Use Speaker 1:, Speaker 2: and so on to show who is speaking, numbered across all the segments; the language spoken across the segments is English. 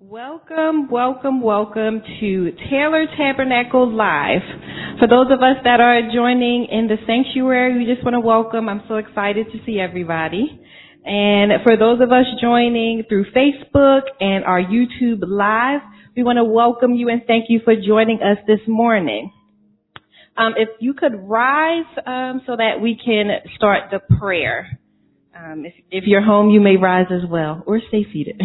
Speaker 1: Welcome, welcome, welcome to Taylor Tabernacle Live. For those of us that are joining in the sanctuary, we just want to welcome. I'm so excited to see everybody. And for those of us joining through Facebook and our YouTube Live, we want to welcome you and thank you for joining us this morning. If you could rise so that we can start the prayer. If you're home, you may rise as well, or stay seated.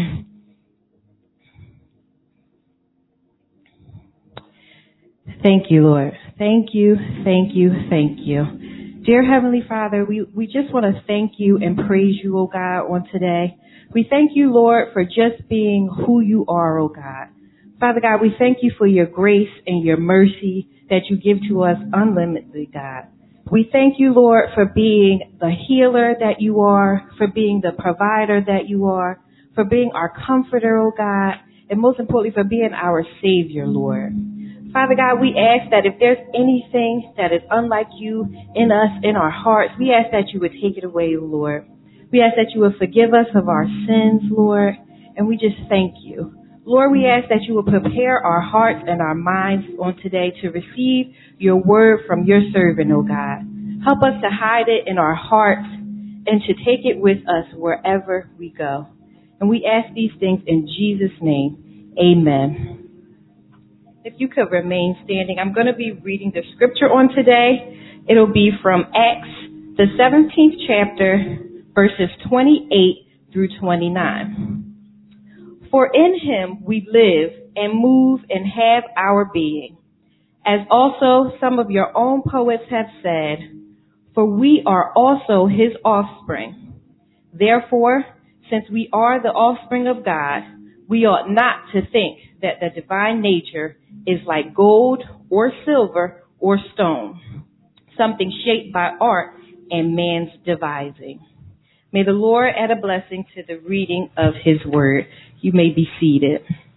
Speaker 1: Thank you, Lord. Thank you, thank you, thank you. Dear Heavenly Father, we just want to thank you and praise you, oh God, on today. We thank you, Lord, for just being who you are, oh God. Father God, we thank you for your grace and your mercy that you give to us unlimitedly, God. We thank you, Lord, for being the healer that you are, for being the provider that you are, for being our comforter, oh God, and most importantly, for being our Savior, Lord. Father God, we ask that if there's anything that is unlike you in us, in our hearts, we ask that you would take it away, Lord. We ask that you would forgive us of our sins, Lord, and we just thank you. Lord, we ask that you will prepare our hearts and our minds on today to receive your word from your servant, oh God. Help us to hide it in our hearts and to take it with us wherever we go. And we ask these things in Jesus' name. Amen. If you could remain standing, I'm going to be reading the scripture on today. It'll be from Acts, the 17th chapter, verses 28 through 29. For in him we live and move and have our being, as also some of your own poets have said, for we are also his offspring. Therefore, since we are the offspring of God, we ought not to think that the divine nature is like gold or silver or stone, something shaped by art and man's devising. May the Lord add a blessing to the reading of his word. You may be seated.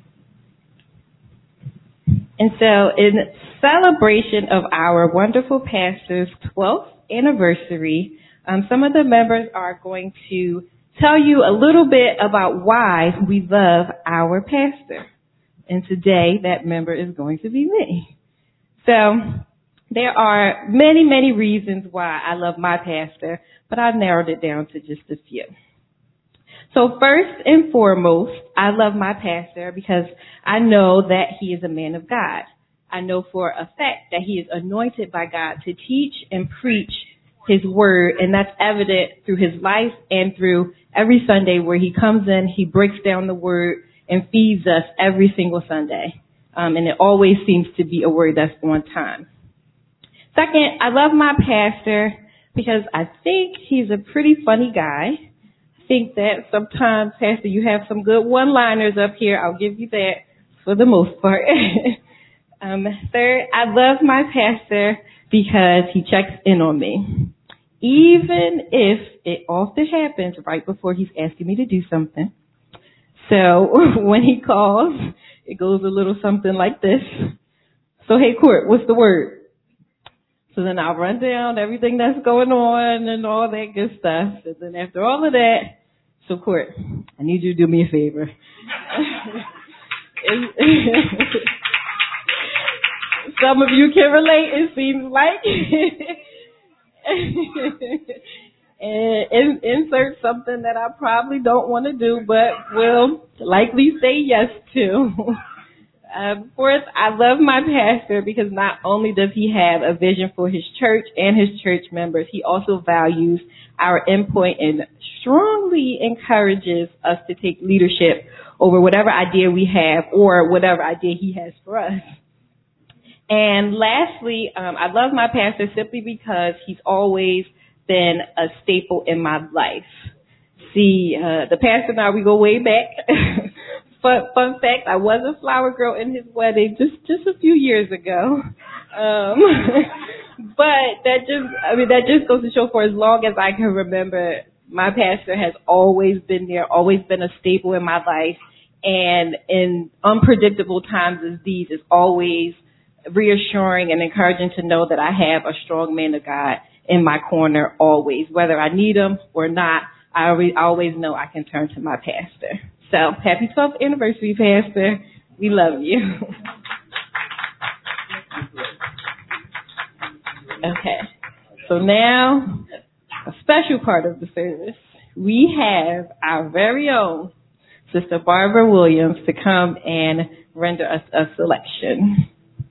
Speaker 1: And so in celebration of our wonderful pastor's 12th anniversary, some of the members are going to tell you a little bit about why we love our pastor. And today that member is going to be me. So there are many, many reasons why I love my pastor, but I've narrowed it down to just a few. So first and foremost, I love my pastor because I know that he is a man of God. I know for a fact that he is anointed by God to teach and preach his word, and that's evident through his life and through every Sunday where he comes in, he breaks down the word and feeds us every single Sunday. And it always seems to be a word that's on time. Second, I love my pastor because I think he's a pretty funny guy. I think that sometimes, Pastor, you have some good one-liners up here. I'll give you that for the most part. Third, I love my pastor because he checks in on me. Even if it often happens right before he's asking me to do something. So when he calls, it goes a little something like this. So, hey, Court, what's the word? So then I'll run down everything that's going on and all that good stuff. And then after all of that, so Court, I need you to do me a favor. Some of you can relate, it seems like. And insert something that I probably don't want to do, but will likely say yes to. Fourth, I love my pastor because not only does he have a vision for his church and his church members, he also values our input and strongly encourages us to take leadership over whatever idea we have or whatever idea he has for us. And lastly, I love my pastor simply because he's always been a staple in my life. See, the pastor and I, we go way back. Fun fact, I was a flower girl in his wedding just a few years ago. But that just goes to show for as long as I can remember, my pastor has always been there, always been a staple in my life. And in unpredictable times as these, it's always reassuring and encouraging to know that I have a strong man of God in my corner always. Whether I need him or not, I always know I can turn to my pastor. So happy 12th anniversary, Pastor. We love you. Okay. So now, a special part of the service. We have our very own Sister Barbara Williams to come and render us a selection.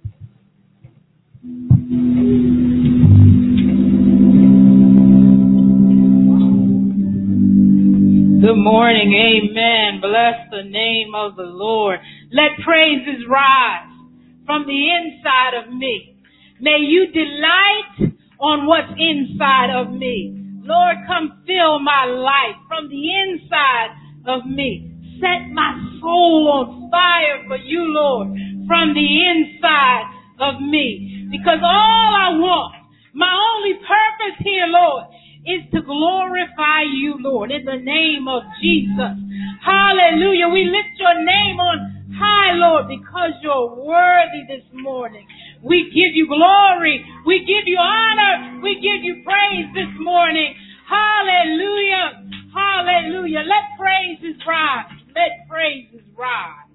Speaker 2: Good morning. Amen. Bless the name of the Lord. Let praises rise from the inside of me. May you delight on what's inside of me. Lord, come fill my life from the inside of me. Set my soul on fire for you, Lord, from the inside of me. Because all I want, my only purpose here, Lord, is to glorify you, Lord, in the name of Jesus. Hallelujah. We lift your name on high, Lord, because you're worthy this morning. We give you glory. We give you honor. We give you praise this morning. Hallelujah. Hallelujah. Let praises rise. Let praises rise.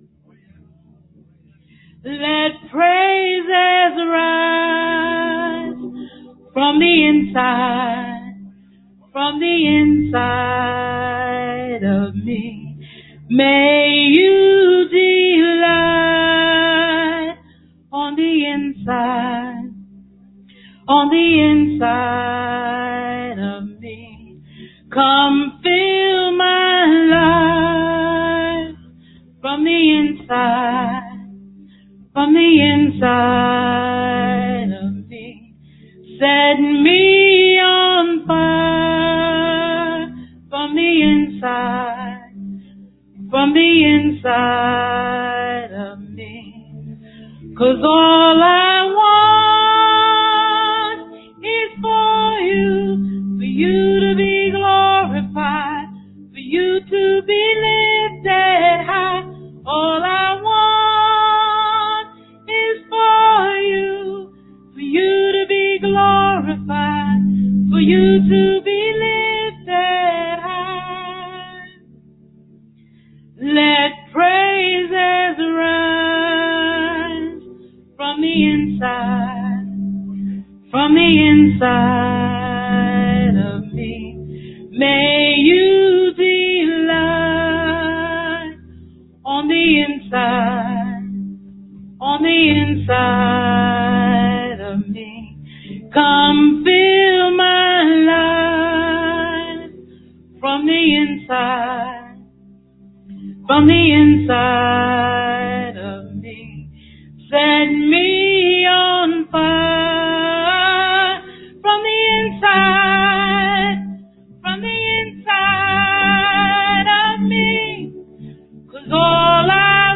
Speaker 2: Let praises rise from the inside. From the inside of me, may you delight on the inside of me. Come fill my life from the inside of me. Set me on fire from the inside of me. 'Cause all I want is for you to be glorified, for you to be lifted high. All I want is for you to be glorified, for you to be lifted high. Let praises rise from the inside of me. May you delight on the inside of me. Come fill my life from the inside of me. Set me on fire from the inside of me. 'Cause all I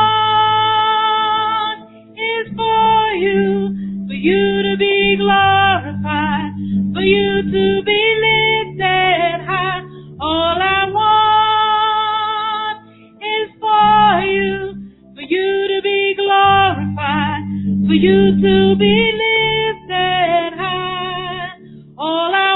Speaker 2: want is for you to be glorified, for you to be lifted high. All I want is for you to be glorified, for you to be lifted high. All I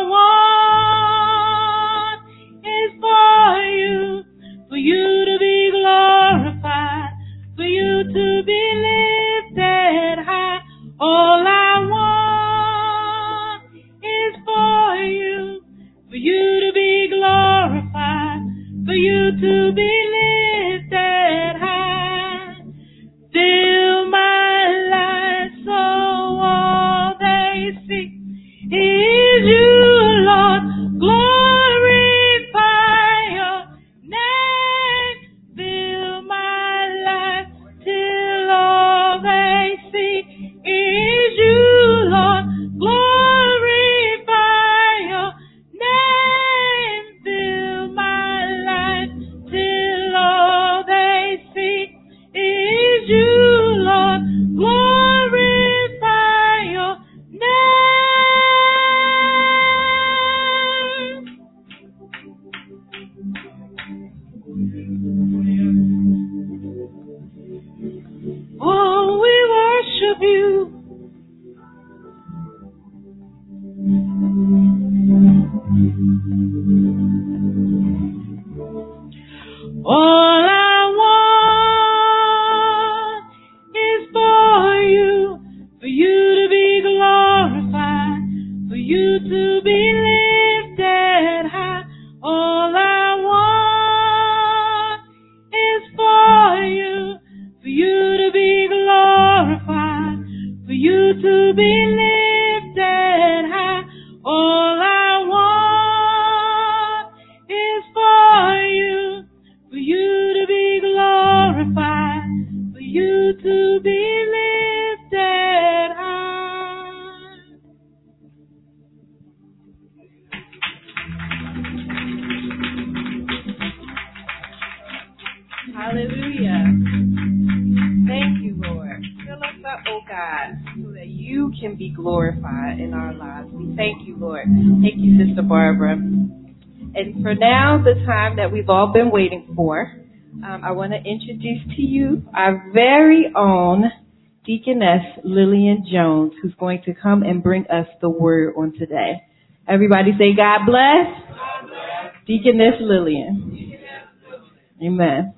Speaker 2: want is for you to be glorified, for you to be lifted high. All I want is for you to be glorified, for you to be lifted high. Fill my life so
Speaker 1: Hallelujah. Thank you, Lord. Fill us up, oh God, so that you can be glorified in our lives. We thank you, Lord. Thank you, Sister Barbara. And for now, the time that we've all been waiting for, I want to introduce to you our very own Deaconess Lillian Jones, who's going to come and bring us the word on today. Everybody say, God bless. God bless. Deaconess Lillian. Amen.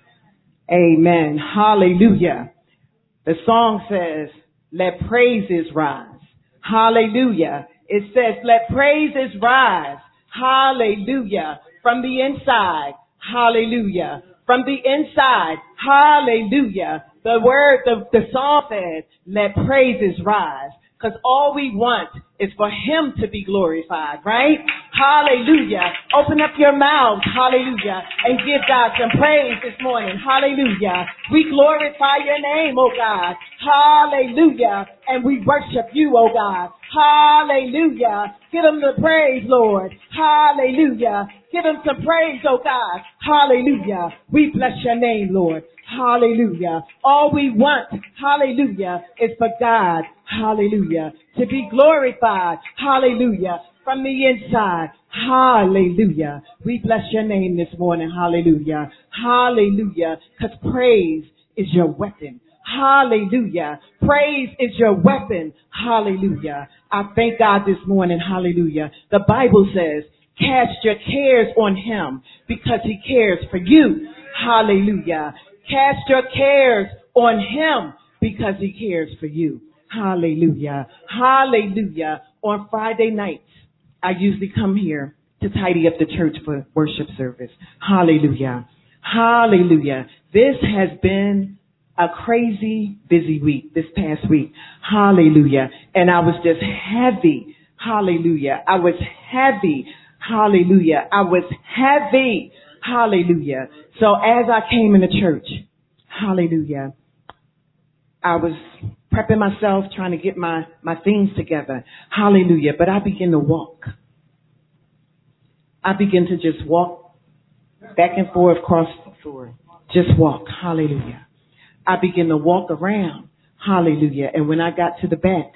Speaker 3: Amen. Hallelujah. The song says, let praises rise. Hallelujah. It says, let praises rise. Hallelujah. From the inside. Hallelujah. From the inside. Hallelujah. The song says, let praises rise. Because all we want is for him to be glorified, right? Hallelujah. Open up your mouths, hallelujah, and give God some praise this morning. Hallelujah. We glorify your name, oh God. Hallelujah. And we worship you, oh God. Hallelujah. Give him the praise, Lord. Hallelujah. Give him some praise, oh God. Hallelujah. We bless your name, Lord. Hallelujah. All we want, hallelujah, is for God, hallelujah, to be glorified, hallelujah, from the inside, hallelujah. We bless your name this morning, hallelujah, hallelujah, because praise is your weapon. Hallelujah. Praise is your weapon. Hallelujah. I thank God this morning. Hallelujah. The Bible says, cast your cares on him because he cares for you. Hallelujah. Cast your cares on him because he cares for you. Hallelujah. Hallelujah. On Friday nights, I usually come here to tidy up the church for worship service. Hallelujah. Hallelujah. This has been a crazy busy week this past week. Hallelujah. And I was just heavy. Hallelujah. I was heavy. Hallelujah. I was heavy. Hallelujah. So as I came into church, hallelujah, I was prepping myself, trying to get my things together. Hallelujah. But I began to walk. I began to just walk back and forth across the floor. Just walk. Hallelujah. I began to walk around. Hallelujah. And when I got to the back,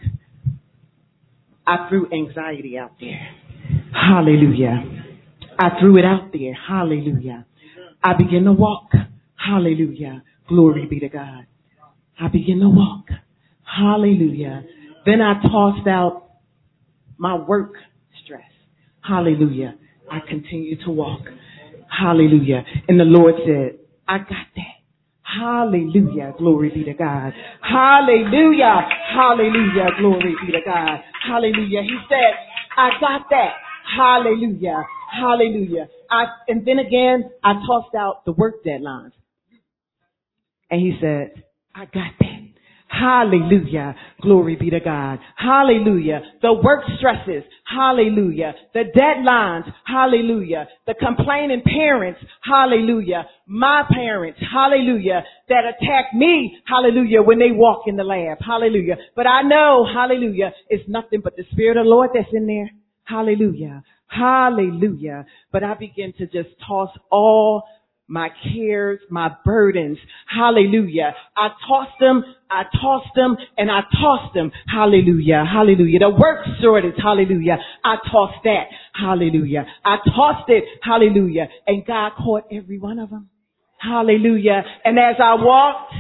Speaker 3: I threw anxiety out there. Hallelujah. I threw it out there. Hallelujah. I began to walk. Hallelujah. Glory be to God. I began to walk. Hallelujah. Then I tossed out my work stress. Hallelujah. I continued to walk. Hallelujah. And the Lord said, I got that. Hallelujah. Glory be to God. Hallelujah. Hallelujah. Glory be to God. Hallelujah. He said, I got that. Hallelujah. Hallelujah. And then again, I tossed out the work deadlines. And he said, I got that. Hallelujah. Glory be to God. Hallelujah. The work stresses. Hallelujah. The deadlines. Hallelujah. The complaining parents. Hallelujah. My parents. Hallelujah. That attack me. Hallelujah. When they walk in the lab. Hallelujah. But I know, hallelujah, it's nothing but the Spirit of the Lord that's in there. Hallelujah. Hallelujah. But I begin to just toss all my cares, my burdens. Hallelujah. I tossed them, and I tossed them. Hallelujah. Hallelujah. The work shortage. Hallelujah. I tossed that. Hallelujah. I tossed it. Hallelujah. And God caught every one of them. Hallelujah. And as I walked,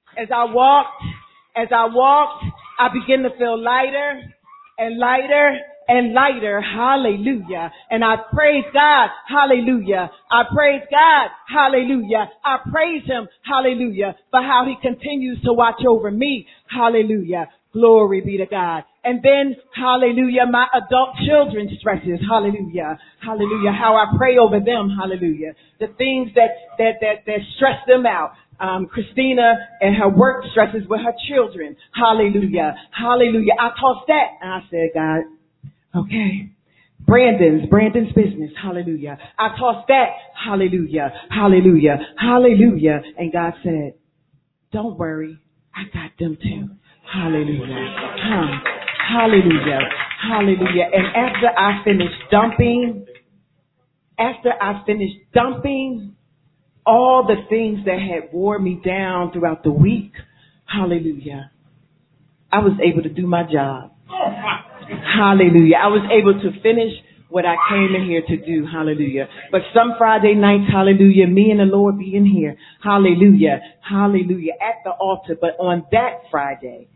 Speaker 3: I began to feel lighter and lighter and lighter. Hallelujah. And I praise God. Hallelujah. I praise God. Hallelujah. I praise him. Hallelujah. For how he continues to watch over me. Hallelujah. Glory be to God. And then, hallelujah, my adult children stresses. Hallelujah. Hallelujah. How I pray over them. Hallelujah. The things that stress them out. Christina and her work stresses with her children. Hallelujah. Hallelujah. I tossed that and I said, God, okay. Brandon's business. Hallelujah. I tossed that. Hallelujah. Hallelujah. Hallelujah. And God said, don't worry. I got them too. Hallelujah. Hallelujah. Hallelujah. And after I finished dumping all the things that had wore me down throughout the week, hallelujah, I was able to do my job. Hallelujah. I was able to finish what I came in here to do. Hallelujah. But some Friday nights, hallelujah, me and the Lord be in here. Hallelujah. Hallelujah. At the altar. But on that Friday,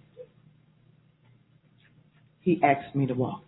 Speaker 3: he asked me to walk.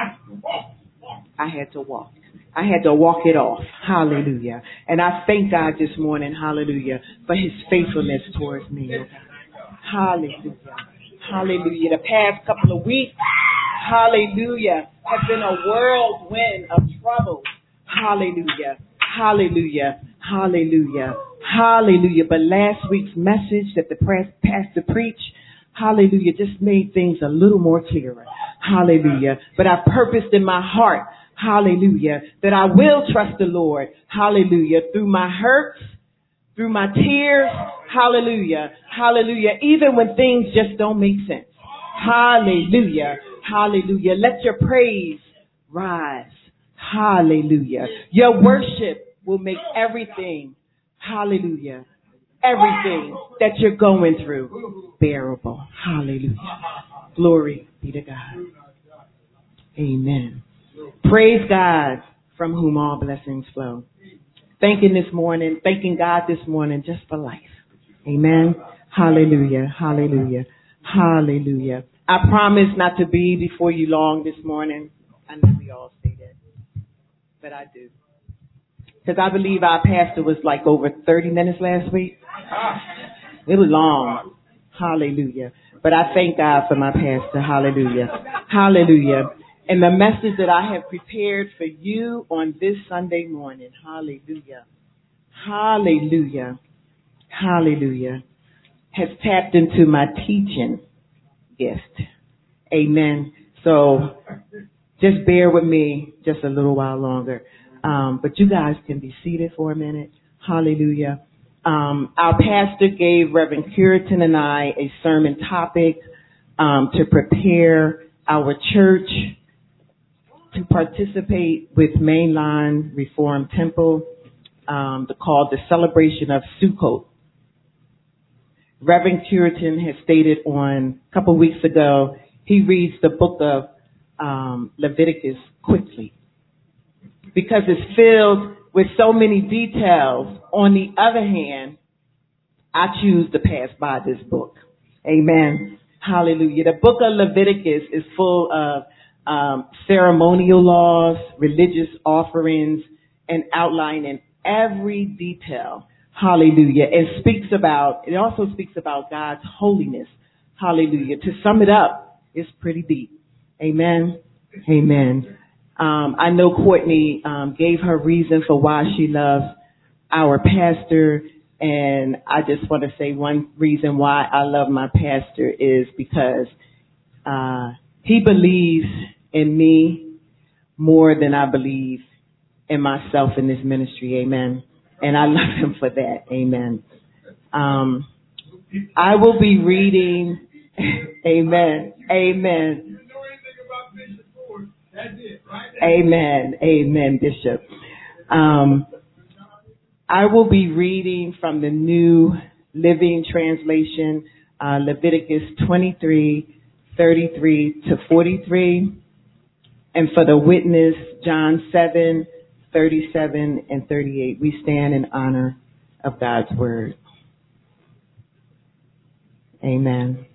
Speaker 3: I had to walk. I had to walk it off. Hallelujah. And I thank God this morning, hallelujah, for his faithfulness towards me. Hallelujah. Hallelujah. The past couple of weeks, hallelujah, have been a whirlwind of trouble. Hallelujah. Hallelujah. Hallelujah. Hallelujah. But last week's message that the pastor preached, hallelujah, just made things a little more clearer. Hallelujah. But I purposed in my heart, hallelujah, that I will trust the Lord. Hallelujah. Through my hurts, through my tears. Hallelujah. Hallelujah. Even when things just don't make sense. Hallelujah. Hallelujah. Let your praise rise. Hallelujah. Your worship will make everything, hallelujah, everything that you're going through bearable. Hallelujah. Glory be to God. Amen. Praise God, from whom all blessings flow. Thanking God this morning just for life. Amen. Hallelujah. Hallelujah. Hallelujah. I promise not to be before you long this morning. I know we all say that, but I do. Because I believe our pastor was like over 30 minutes last week. It was long. Hallelujah. But I thank God for my pastor. Hallelujah. Hallelujah. And the message that I have prepared for you on this Sunday morning. Hallelujah. Hallelujah. Hallelujah. Has tapped into my teaching gift. Amen. So just bear with me just a little while longer. But you guys can be seated for a minute. Hallelujah. Our pastor gave Reverend Curitan and I a sermon topic to prepare our church to participate with Mainline Reformed Temple, called the Celebration of Sukkot. Reverend Curitan has stated on a couple weeks ago, he reads the book of Leviticus quickly because it's filled with so many details. On the other hand, I choose to pass by this book. Amen. Hallelujah. The book of Leviticus is full of ceremonial laws, religious offerings, and outlining every detail. Hallelujah. It also speaks about God's holiness. Hallelujah. To sum it up, it's pretty deep. Amen. Amen. I know Courtney gave her reason for why she loves our pastor, and I just want to say one reason why I love my pastor is because he believes in me more than I believe in myself in this ministry. Amen. And I love him for that. Amen. I will be reading. Amen. Amen. Amen. Amen, Bishop. I will be reading from the New Living Translation, Leviticus 23:33 to 43. And for the witness, John 7:37 and 38. We stand in honor of God's word. Amen.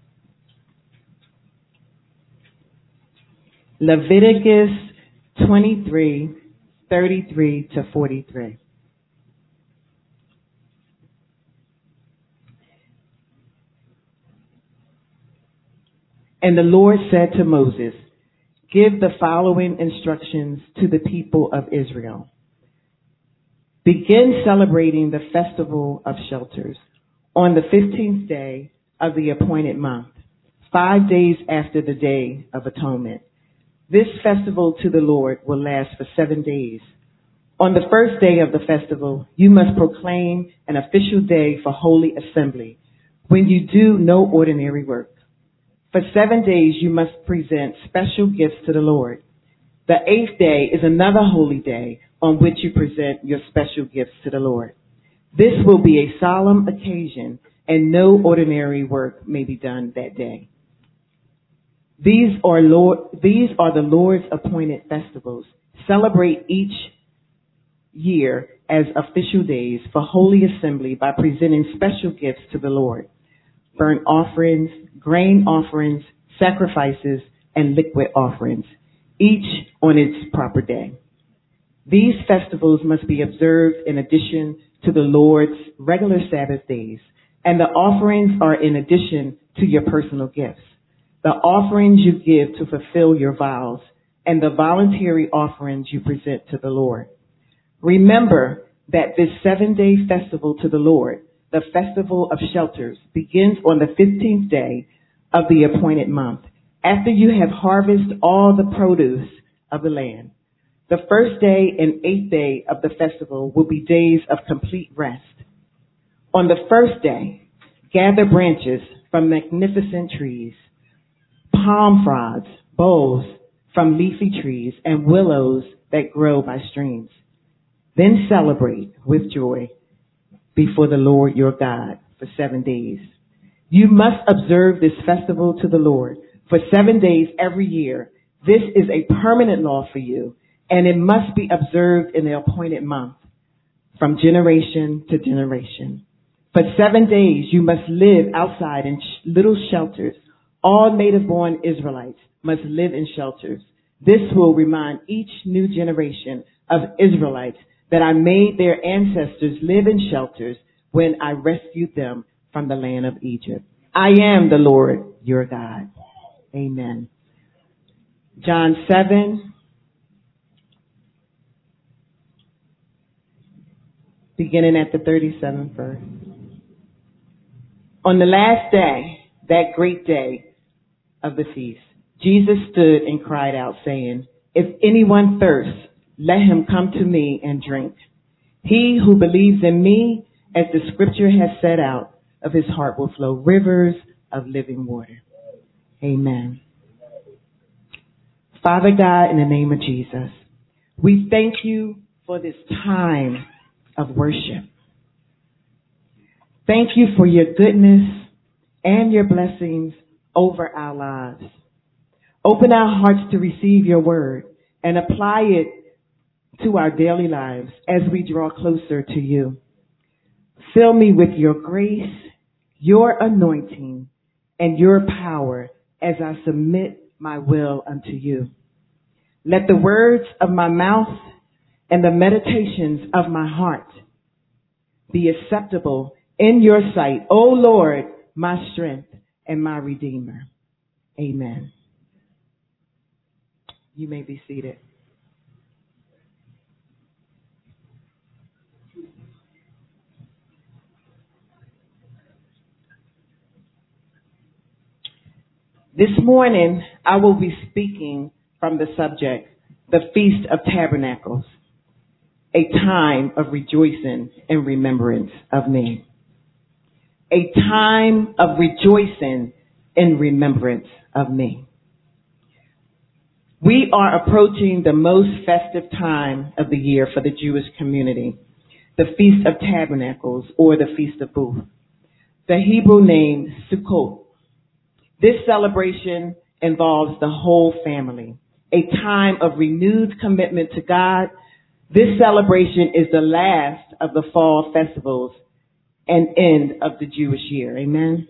Speaker 3: Leviticus 23:33 to 43. And the Lord said to Moses, "Give the following instructions to the people of Israel. Begin celebrating the festival of shelters on the 15th day of the appointed month, 5 days after the Day of Atonement. This festival to the Lord will last for 7 days. On the first day of the festival, you must proclaim an official day for holy assembly, when you do no ordinary work. For 7 days, you must present special gifts to the Lord. The 8th day is another holy day on which you present your special gifts to the Lord. This will be a solemn occasion, and no ordinary work may be done that day. These are the Lord's appointed festivals. Celebrate each year as official days for holy assembly by presenting special gifts to the Lord: burnt offerings, grain offerings, sacrifices, and liquid offerings, each on its proper day. These festivals must be observed in addition to the Lord's regular Sabbath days, and the offerings are in addition to your personal gifts. The offerings you give to fulfill your vows, and the voluntary offerings you present to the Lord. Remember that this 7-day festival to the Lord, the Festival of Shelters, begins on the 15th day of the appointed month, after you have harvested all the produce of the land. The first day and 8th day of the festival will be days of complete rest. On the first day, gather branches from magnificent trees, palm fronds, boughs from leafy trees, and willows that grow by streams. Then celebrate with joy before the Lord your God for 7 days. You must observe this festival to the Lord for 7 days every year. This is a permanent law for you, and it must be observed in the appointed month from generation to generation. For 7 days you must live outside in little shelters. All native-born Israelites must live in shelters. This will remind each new generation of Israelites that I made their ancestors live in shelters when I rescued them from the land of Egypt. I am the Lord your God. Amen. John 7, beginning at the 37th verse. On the last day, that great day of the feast, Jesus stood and cried out, saying, "If anyone thirsts, let him come to me and drink. He who believes in me, as the scripture has set out, of his heart will flow rivers of living water." Amen. Father God, in the name of Jesus, we thank you for this time of worship. Thank you for your goodness and your blessings over our lives. Open our hearts to receive your word and apply it to our daily lives as we draw closer to you. Fill me with your grace, your anointing, and your power as I submit my will unto you. Let the words of my mouth and the meditations of my heart be acceptable in your sight, O Lord, my strength and my Redeemer. Amen. You may be seated. This morning, I will be speaking from the subject, the Feast of Tabernacles, a time of rejoicing in remembrance of me. A time of rejoicing in remembrance of me. We are approaching the most festive time of the year for the Jewish community, the Feast of Tabernacles, or the Feast of Booth. The Hebrew name Sukkot. This celebration involves the whole family, a time of renewed commitment to God. This celebration is the last of the fall festivals and end of the Jewish year. Amen.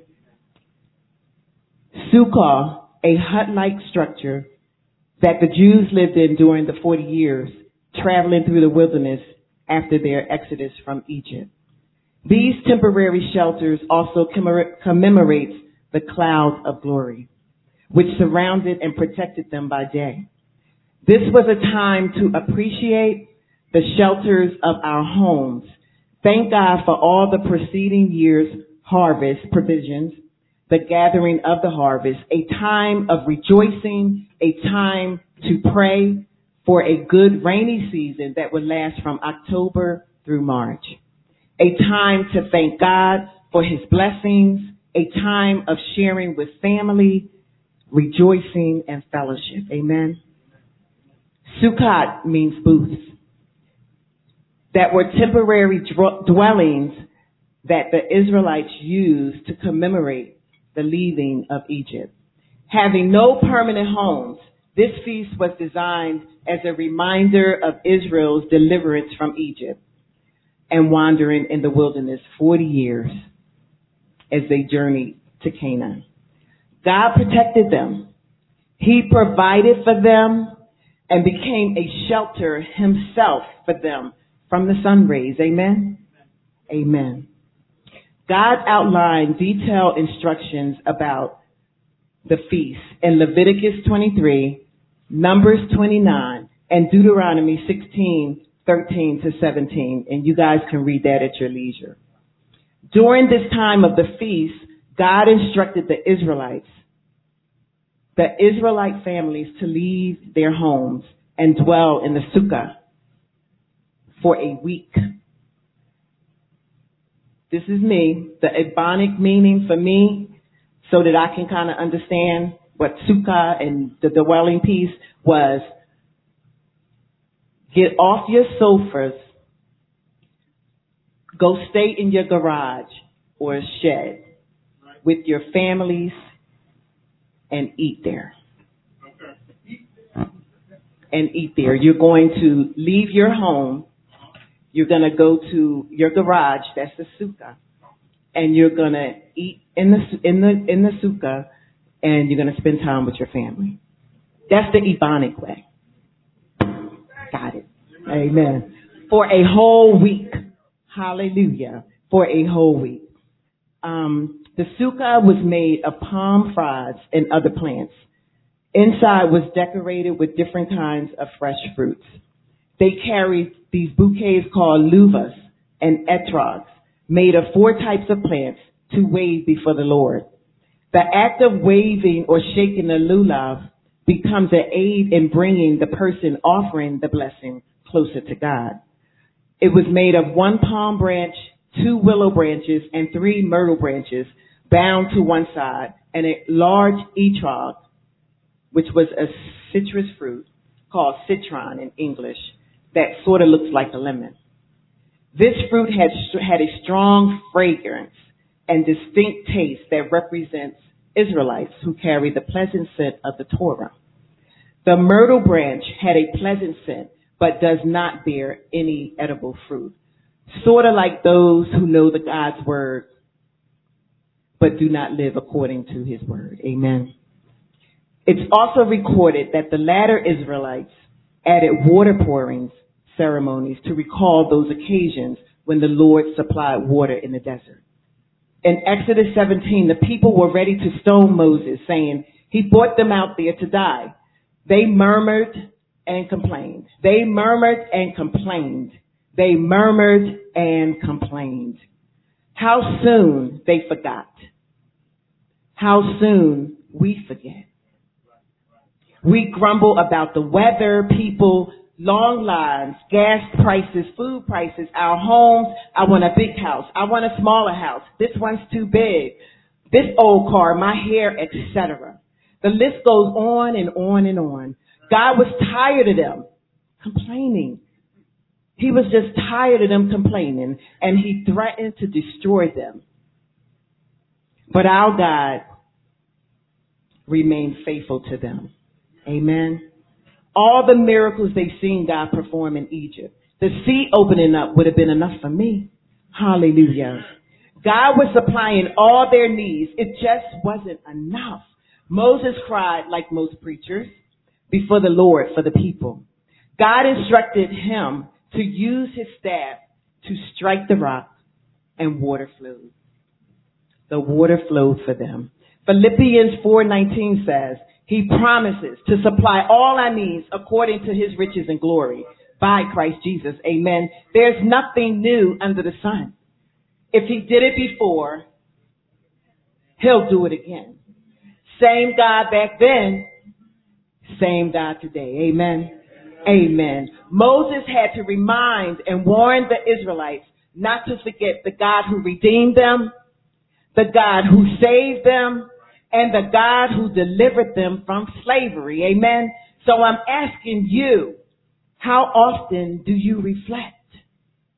Speaker 3: Sukkah, a hut-like structure that the Jews lived in during the 40 years, traveling through the wilderness after their exodus from Egypt. These temporary shelters also commemorate the cloud of glory, which surrounded and protected them by day. This was a time to appreciate the shelters of our homes. Thank God for all the preceding year's harvest provisions, the gathering of the harvest, a time of rejoicing, a time to pray for a good rainy season that would last from October through March, a time to thank God for his blessings, a time of sharing with family, rejoicing, and fellowship. Amen. Sukkot means booths. that were temporary dwellings that the Israelites used to commemorate the leaving of Egypt. Having no permanent homes, this feast was designed as a reminder of Israel's deliverance from Egypt and wandering in the wilderness 40 years as they journeyed to Canaan. God protected them. He provided for them and became a shelter himself for them from the sun rays. Amen? Amen. God outlined detailed instructions about the feast in Leviticus 23, Numbers 29, and Deuteronomy 16:13 to 17. And you guys can read that at your leisure. During this time of the feast, God instructed the Israelite families to leave their homes and dwell in the sukkah for a week. This is me, the Ebonic meaning for me, so that I can kind of understand what sukkah and the dwelling piece was. Get off your sofas, go stay in your garage or a shed with your families and eat there. And eat there. You're going to leave your home. You're going to go to your garage. That's the sukkah. And you're going to eat in the sukkah, and you're going to spend time with your family. That's the Ebonic way. Got it. Amen. For a whole week. Hallelujah. For a whole week. The sukkah was made of palm fronds and other plants. Inside was decorated with different kinds of fresh fruits. They carried these bouquets called luvas and etrogs, made of 4 types of plants to wave before the Lord. The act of waving or shaking the lulav becomes an aid in bringing the person offering the blessing closer to God. It was made of 1 palm branch, 2 willow branches, and 3 myrtle branches bound to one side, and a large etrog, which was a citrus fruit called citron in English, that sort of looks like a lemon. This fruit had a strong fragrance and distinct taste that represents Israelites who carry the pleasant scent of the Torah. The myrtle branch had a pleasant scent, but does not bear any edible fruit, sort of like those who know the God's word, but do not live according to his word. Amen. It's also recorded that the latter Israelites added water pourings ceremonies to recall those occasions when the Lord supplied water in the desert. In Exodus 17, the people were ready to stone Moses, saying he brought them out there to die. They murmured and complained. They murmured and complained. They murmured and complained. How soon they forgot. How soon we forget. We grumble about the weather, people, long lines, gas prices, food prices, our homes. I want a big house. I want a smaller house. This one's too big. This old car, my hair, etc. The list goes on and on and on. God was tired of them complaining. He was just tired of them complaining, and he threatened to destroy them. But our God remained faithful to them. Amen. All the miracles they've seen God perform in Egypt, the sea opening up would have been enough for me. Hallelujah. God was supplying all their needs. It just wasn't enough. Moses cried, like most preachers, before the Lord for the people. God instructed him to use his staff to strike the rock, and water flowed. The water flowed for them. Philippians 4:19 says, he promises to supply all our needs according to his riches and glory by Christ Jesus. Amen. There's nothing new under the sun. If he did it before, he'll do it again. Same God back then, same God today. Amen. Amen. Moses had to remind and warn the Israelites not to forget the God who redeemed them, the God who saved them, and the God who delivered them from slavery. Amen. So I'm asking you, how often do you reflect?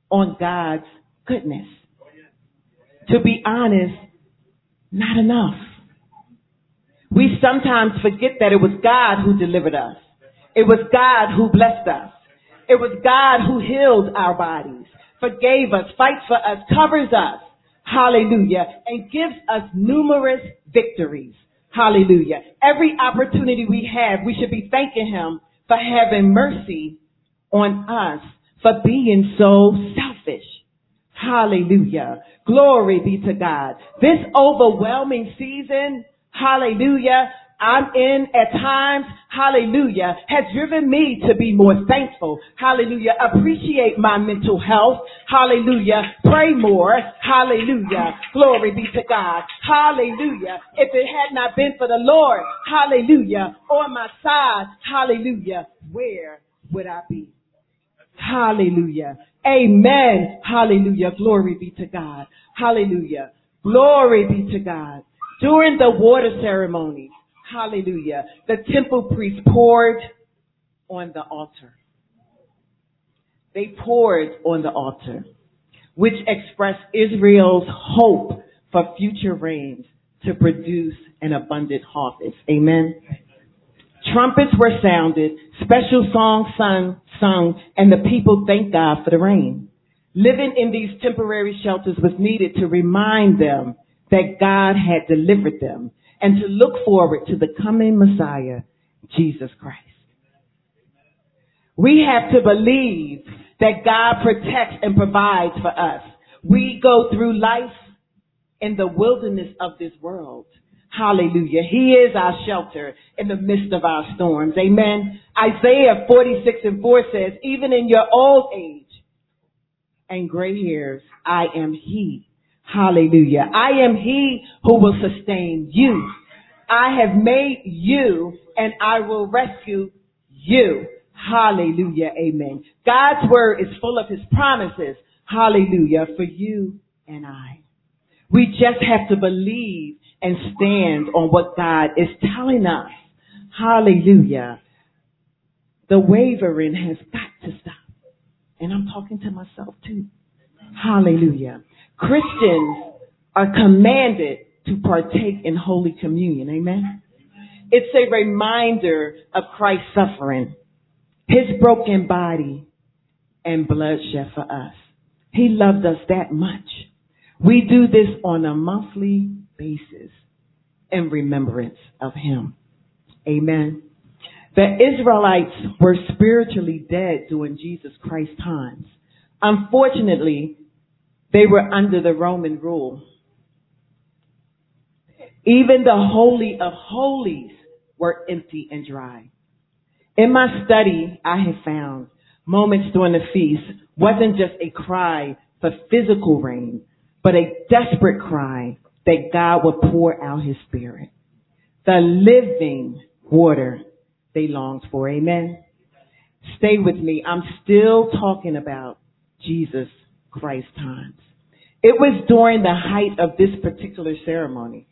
Speaker 3: on God's goodness. To be honest, not enough. We sometimes forget that it was God who delivered us. It was God who blessed us. It was God who healed our bodies, forgave us, fights for us, covers us. Hallelujah. And gives us numerous victories. Hallelujah. Every opportunity we have, we should be thanking him for having mercy on us, for being so selfish. Hallelujah. Glory be to God. This overwhelming season, hallelujah, I'm in at times, hallelujah, has driven me to be more thankful. Hallelujah. Appreciate my mental health. Hallelujah. Pray more. Hallelujah. Glory be to God. Hallelujah. If it had not been for the Lord, hallelujah, on my side, hallelujah, where would I be? Hallelujah. Amen. Hallelujah. Glory be to God. Hallelujah. Glory be to God. During the water ceremony, hallelujah, the temple priest poured on the altar. They poured on the altar, which expressed Israel's hope for future rains to produce an abundant harvest. Amen. Trumpets were sounded, special songs sung, and the people thanked God for the rain. Living in these temporary shelters was needed to remind them that God had delivered them and to look forward to the coming Messiah, Jesus Christ. We have to believe that God protects and provides for us. We go through life in the wilderness of this world. Hallelujah. He is our shelter in the midst of our storms. Amen. Isaiah 46:4 says, even in your old age and gray hairs, I am he. Hallelujah. I am he who will sustain you. I have made you and I will rescue you. Hallelujah. Amen. God's word is full of his promises. Hallelujah. For you and I. We just have to believe and stand on what God is telling us. Hallelujah. The wavering has got to stop. And I'm talking to myself too. Hallelujah. Christians are commanded to partake in Holy Communion. Amen. It's a reminder of Christ's suffering, his broken body and blood shed for us. He loved us that much. We do this on a monthly basis in remembrance of him. Amen. The Israelites were spiritually dead during Jesus Christ's times. Unfortunately, they were under the Roman rule. Even the Holy of Holies were empty and dry. In my study, I have found moments during the feast wasn't just a cry for physical rain, but a desperate cry that God would pour out his spirit. The living water they longed for. Amen. Stay with me. I'm still talking about Jesus Christ times. It was during the height of this particular ceremony,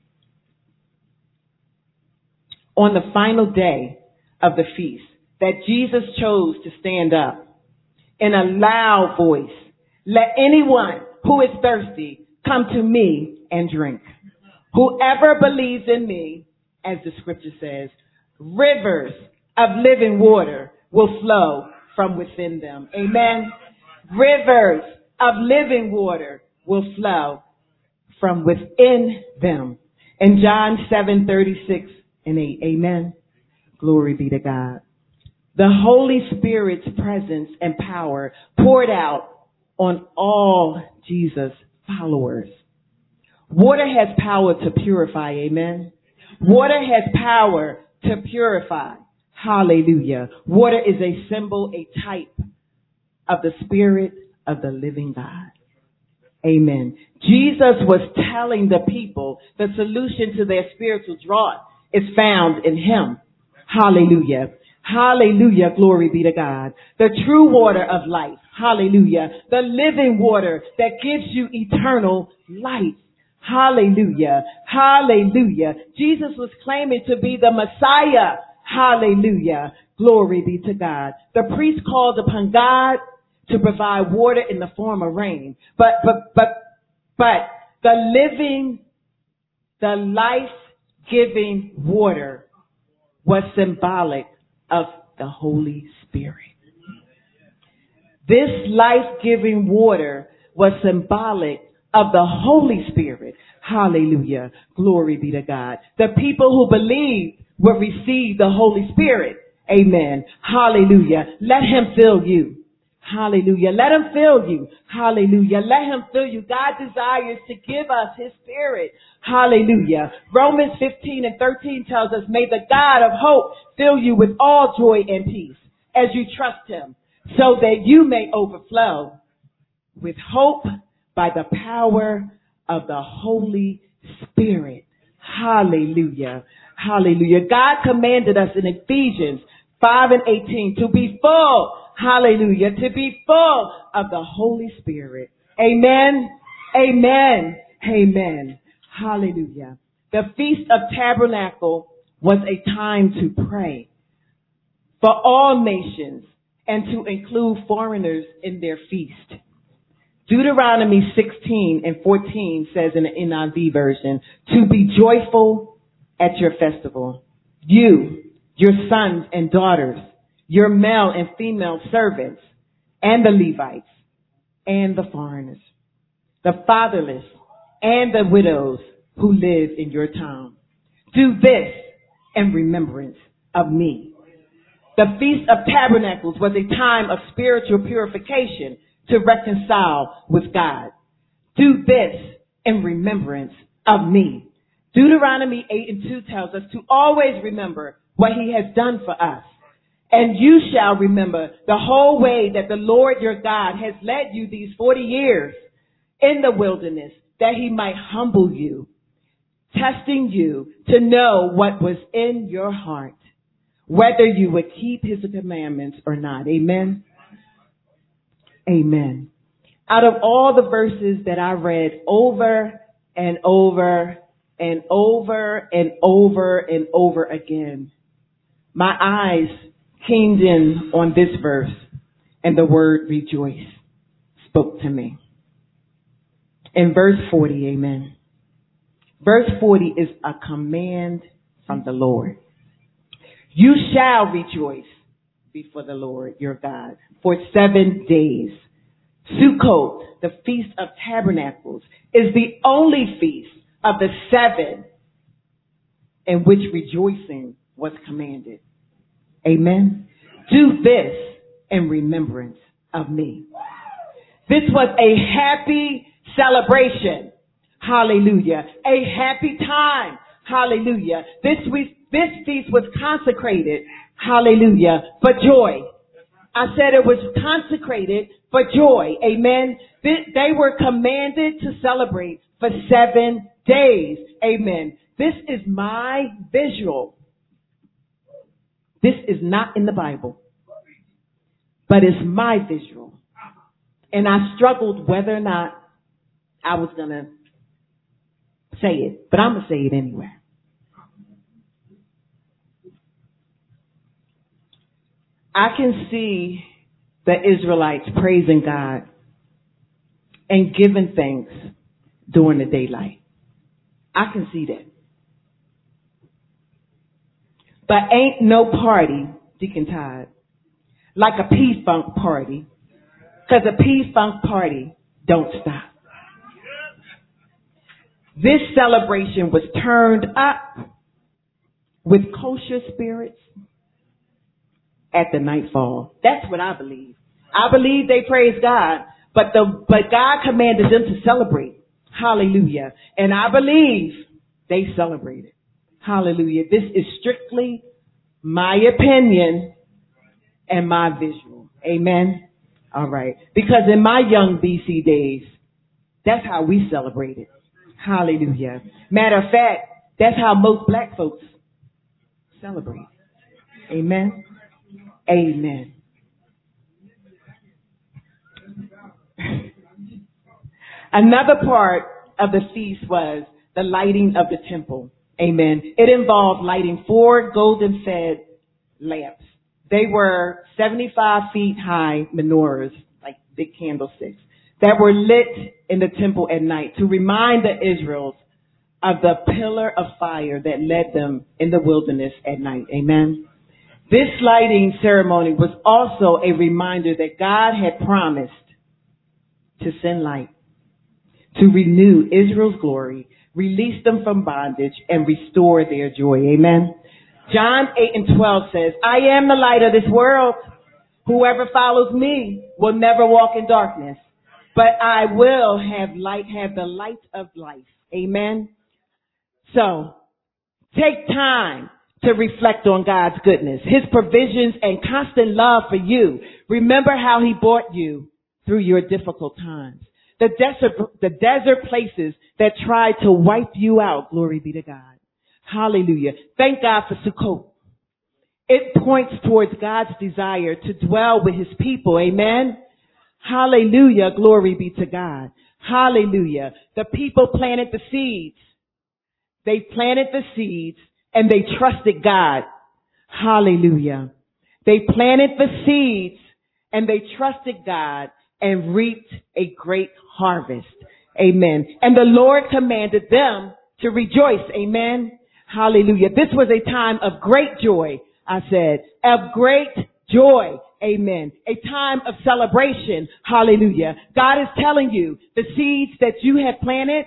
Speaker 3: on the final day of the feast, that Jesus chose to stand up in a loud voice. Let anyone who is thirsty come to me and drink. Whoever believes in me, as the scripture says, rivers of living water will flow from within them. Amen. Rivers of living water will flow from within them. In John 7:36-8. Amen. Glory be to God. The Holy Spirit's presence and power poured out on all Jesus' followers. Water has power to purify. Amen. Water has power to purify. Hallelujah. Water is a symbol, a type of the Spirit of the living God. Amen. Jesus was telling the people the solution to their spiritual drought is found in him. Hallelujah. Hallelujah. Glory be to God. The true water of life. Hallelujah. The living water that gives you eternal life. Hallelujah. Hallelujah. Jesus was claiming to be the Messiah. Hallelujah. Glory be to God. The priest called upon God to provide water in the form of rain. But the life-giving water was symbolic of the Holy Spirit. This life-giving water was symbolic of the Holy Spirit. Hallelujah. Glory be to God. The people who believed will receive the Holy Spirit. Amen. Hallelujah. Let him fill you. Hallelujah. Let him fill you. Hallelujah. Let him fill you. God desires to give us his Spirit. Hallelujah. Romans 15:13 tells us, may the God of hope fill you with all joy and peace as you trust him, so that you may overflow with hope by the power of the Holy Spirit. Hallelujah. Hallelujah. God commanded us in Ephesians 5:18 to be full. Hallelujah. To be full of the Holy Spirit. Amen. Amen. Amen. Hallelujah. The Feast of Tabernacle was a time to pray for all nations and to include foreigners in their feast. Deuteronomy 16:14 says in the NIV version, to be joyful at your festival. You, your sons and daughters, your male and female servants, and the Levites, and the foreigners, the fatherless, and the widows who live in your town. Do this in remembrance of me. The Feast of Tabernacles was a time of spiritual purification to reconcile with God. Do this in remembrance of me. Deuteronomy 8:2 tells us to always remember what he has done for us. And you shall remember the whole way that the Lord your God has led you these 40 years in the wilderness, that he might humble you, testing you to know what was in your heart, whether you would keep his commandments or not. Amen. Amen. Out of all the verses that I read over and over and over and over and over again, my eyes keyed in on this verse, and the word rejoice spoke to me. In verse 40, amen. Verse 40 is a command from the Lord. You shall rejoice before the Lord your God for 7 days. Sukkot, the Feast of Tabernacles, is the only feast of the 7 in which rejoicing was commanded. Amen. Do this in remembrance of me. This was a happy celebration. Hallelujah. A happy time. Hallelujah. This feast was consecrated. Hallelujah. For joy. I said it was consecrated for joy. Amen. They were commanded to celebrate for 7 days. Amen. This is my visual. This is not in the Bible, but it's my visual. And I struggled whether or not I was going to say it, but I'm going to say it anyway. I can see the Israelites praising God and giving thanks during the daylight. I can see that. But ain't no party, Deacon Todd, like a P-Funk party, because a P-Funk party don't stop. This celebration was turned up with kosher spirits at the nightfall. That's what I believe. I believe they praised God, but God commanded them to celebrate. Hallelujah. And I believe they celebrated. Hallelujah. This is strictly my opinion and my visual. Amen. All right. Because in my young BC days, that's how we celebrated. Hallelujah. Matter of fact, that's how most black folks celebrate. Amen. Amen. Another part of the feast was the lighting of the temple. Amen. It involved lighting 4 golden fed lamps. They were 75 feet high menorahs, like big candlesticks, that were lit in the temple at night to remind the Israelites of the pillar of fire that led them in the wilderness at night. Amen. This lighting ceremony was also a reminder that God had promised to send light, to renew Israel's glory, release them from bondage, and restore their joy. Amen. John 8:12 says, I am the light of this world. Whoever follows me will never walk in darkness, but I will have the light of life. Amen. So, take time to reflect on God's goodness, His provisions, and constant love for you. Remember how He brought you through your difficult times. The desert places that tried to wipe you out. Glory be to God. Hallelujah. Thank God for Sukkot. It points towards God's desire to dwell with His people. Amen. Hallelujah. Glory be to God. Hallelujah. The people planted the seeds. They planted the seeds and they trusted God. Hallelujah. They planted the seeds and they trusted God and reaped a great harvest. Amen. And the Lord commanded them to rejoice. Amen. Hallelujah. This was a time of great joy. I said, of great joy. Amen. A time of celebration. Hallelujah. God is telling you the seeds that you have planted,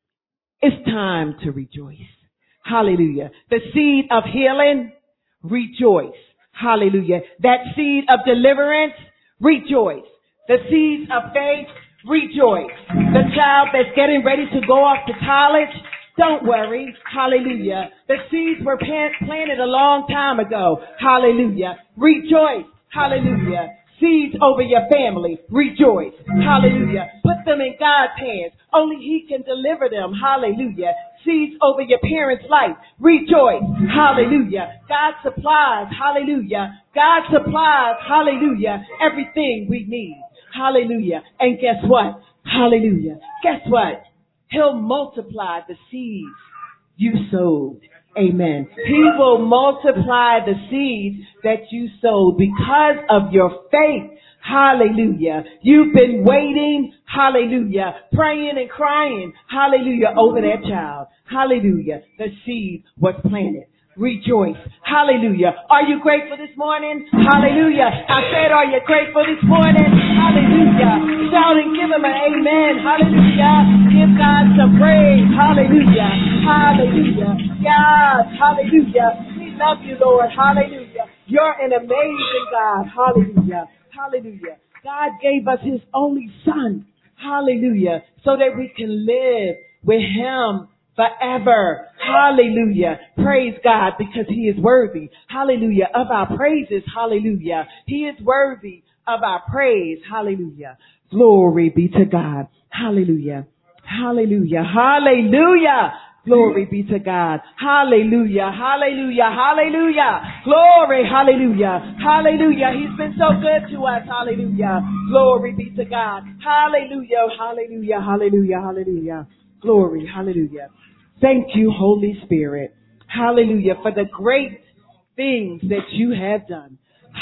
Speaker 3: it's time to rejoice. Hallelujah. The seed of healing, rejoice. Hallelujah. That seed of deliverance, rejoice. The seeds of faith, rejoice. The child that's getting ready to go off to college, don't worry. Hallelujah. The seeds were planted a long time ago. Hallelujah. Rejoice. Hallelujah. Seeds over your family. Rejoice. Hallelujah. Put them in God's hands. Only He can deliver them. Hallelujah. Seeds over your parents' life. Rejoice. Hallelujah. God supplies. Hallelujah. God supplies. Hallelujah. Everything we need. Hallelujah. And guess what? Hallelujah. Guess what? He'll multiply the seeds you sowed. Amen. He will multiply the seeds that you sowed because of your faith. Hallelujah. You've been waiting. Hallelujah. Praying and crying. Hallelujah. Over that child. Hallelujah. The seed was planted. Rejoice. Hallelujah. Are you grateful this morning? Hallelujah. I said, are you grateful this morning? Hallelujah. Shout and give Him an amen. Hallelujah. Give God some praise. Hallelujah. Hallelujah. God. Hallelujah. We love you, Lord. Hallelujah. You're an amazing God. Hallelujah. Hallelujah. God gave us His only Son. Hallelujah. So that we can live with Him forever. Hallelujah. Praise God, because He is worthy. Hallelujah. Of our praises. Hallelujah. He is worthy of our praise. Hallelujah. Glory be to God. Hallelujah. Hallelujah. Hallelujah. Glory be to God. Hallelujah. Hallelujah. Hallelujah. Glory. Hallelujah. Hallelujah. He's been so good to us. Hallelujah. Glory be to God. Hallelujah. Hallelujah. Hallelujah. Hallelujah. Glory. Hallelujah. Thank you, Holy Spirit. Hallelujah. For the great things that you have done.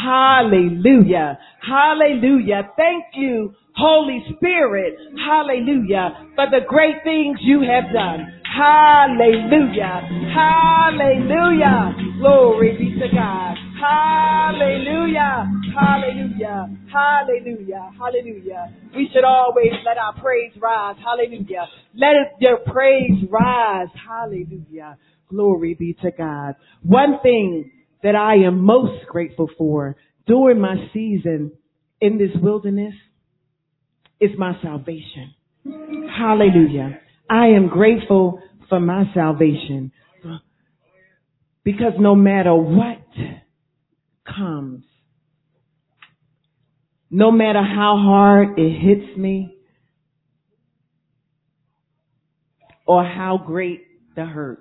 Speaker 3: Hallelujah. Hallelujah. Thank you, Holy Spirit. Hallelujah. For the great things you have done. Hallelujah. Hallelujah. Glory be to God. Hallelujah. Hallelujah. Hallelujah. Hallelujah. We should always let our praise rise. Hallelujah. Let your praise rise. Hallelujah. Glory be to God. One thing that I am most grateful for during my season in this wilderness is my salvation. Hallelujah. I am grateful for my salvation because no matter what comes, no matter how hard it hits me or how great the hurt,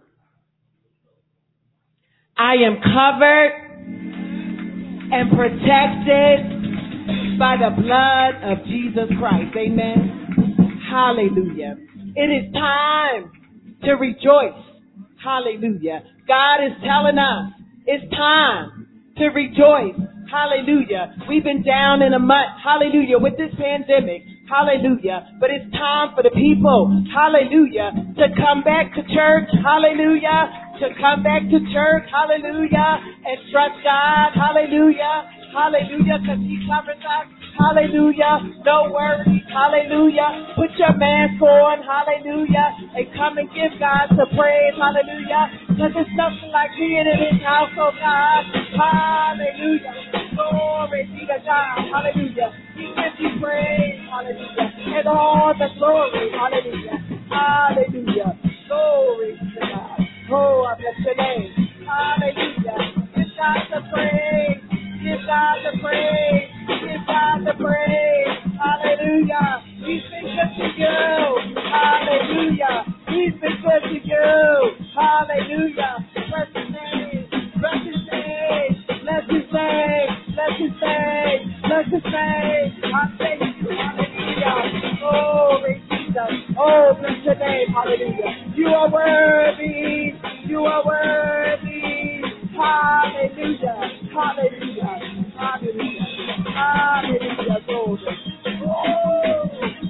Speaker 3: I am covered and protected by the blood of Jesus Christ. Amen. Hallelujah. It is time to rejoice. Hallelujah. God is telling us it's time to rejoice. Hallelujah. We've been down in a month. Hallelujah. With this pandemic. Hallelujah. But it's time for the people. Hallelujah. To come back to church. Hallelujah. To come back to church. Hallelujah. And trust God. Hallelujah. Hallelujah. Because He covers us. Hallelujah. No worries. Hallelujah. Put your mask on. Hallelujah. And come and give God the praise. Hallelujah. Because it's nothing like being in His house, oh God. Hallelujah. Glory be to God. Hallelujah. We give you praise. Hallelujah. And all the glory. Hallelujah. Hallelujah. Glory be to God. Oh, I bless your name. Hallelujah. Give God the praise. Give God the praise. Give God the praise. Hallelujah. He's been good to you. Hallelujah. He's been good to you. Hallelujah. Bless His name. Bless His name. Bless His name. Bless His name. Bless His name. I thank you. Hallelujah. Oh, Jesus. Oh, bless your name. Hallelujah. You are worthy. You are worthy. Hallelujah. Hallelujah. Hallelujah. Hallelujah. Glory. Oh.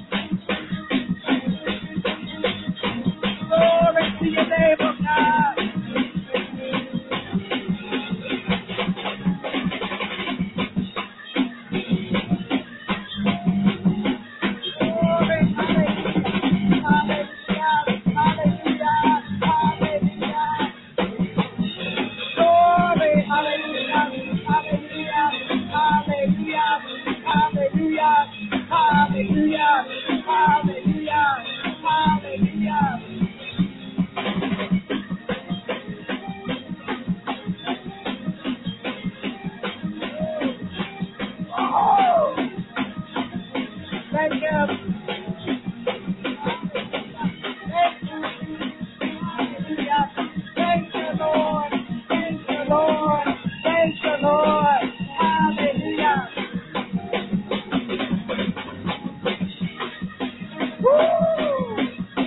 Speaker 3: Glory to your name, oh God. Glory. Hallelujah. Hallelujah. Hallelujah. Hallelujah. Glory, hallelujah, hallelujah, hallelujah, hallelujah, hallelujah, hallelujah, hallelujah. Oh, thank you. Thank you. Hallelujah. Thank you, Lord. Thank you, Lord. Thank you, Lord. Hallelujah. Woo!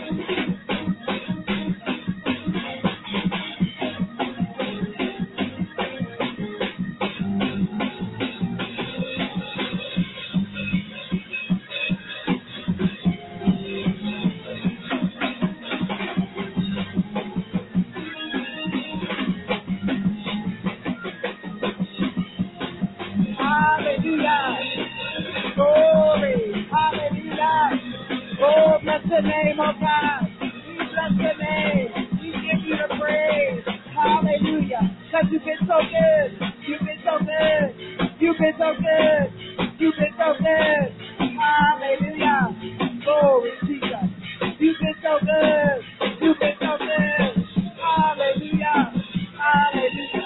Speaker 3: Hallelujah. Glory. Hallelujah. Oh, bless the name of God. We bless the name. We give you the praise. Hallelujah. Because you've been so good. You've been so good. You've been so good. You've been so good. Hallelujah. Glory, Jesus. You've been so good. You've been so good. Hallelujah. Hallelujah.